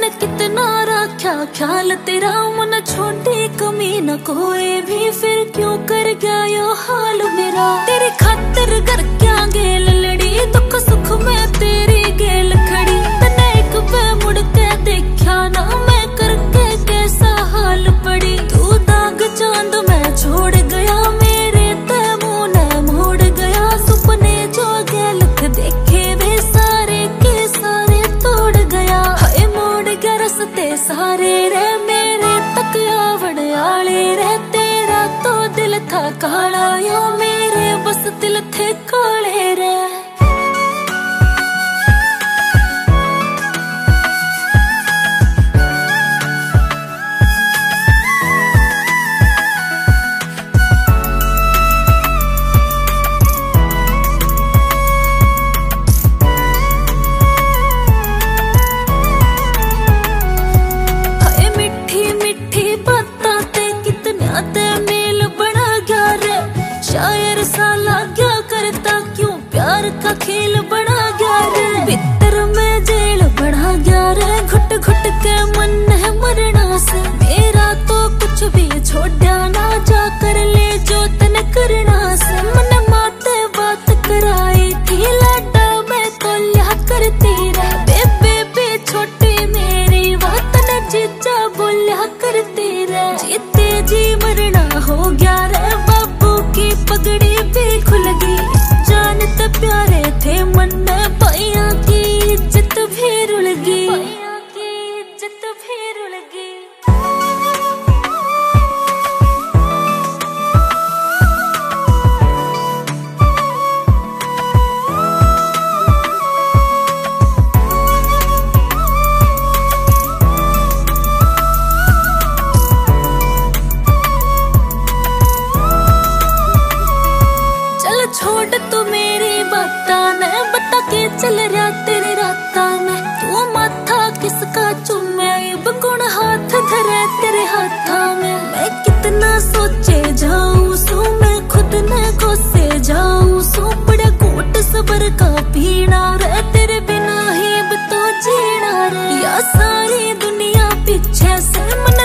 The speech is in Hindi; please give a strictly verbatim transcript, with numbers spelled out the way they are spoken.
मैं कितना रखा ख्याल तेरा, मन छोटी कमी न कोई भी, फिर क्यों कर गया यो हाल मेरा। तेरी खातिर घर क्या गेल लड़ी, दुख सुख में तेरी गेल खड़ी। तने एक बार मुड़ के देखा ना, मैं करके कैसा हाल पड़ी। तू दाग चांद मैं छोड़ गया, मेरे ते मुंह ने मोड़ गया। सुपने जो गेल देखे वे सारे के सारे तोड़ गया। हाय मोड़ गया रस्ते सारे रे, मेरे तक आवड़ आले रे। तेरा तो दिल था काला यो, मेरे बस दिल थे काले रे। शायर सा लाग्या करता क्यों प्यार का खेल बना गया रे। भीतर में जेल बना गया रे, घुट घुट के मन है मरना से। मेरा तो कुछ भी छोड़ा ना, जा कर ले जो तन करना से। मन माते बात कराई थी, लाडा मैं तो लिया करती रे। बेबे बे छोटी मेरी बात न जीजा बोलिया करती रे। जीते जी मरना हो गया रे, की पगड़ी भी खुल गई। जानते प्यारे थे मन में, पाइया की इज्जत भी रुल गई। पाइया की इज्जत भी रुल गई। छोड़ तू मेरी बाता ने, बता के चल रहा तेरे राता में। तू माथा किसका चूमे, अब कौन हाथ धरे तेरे हाथा में। मैं कितना सोचे जाऊं सू, मैं खुद ने कोसे जाऊं सू। बड़ा कोट सबर का पीना रे, तेरे बिना ही अब तो जीना रे। या सारी दुनिया पीछे से मन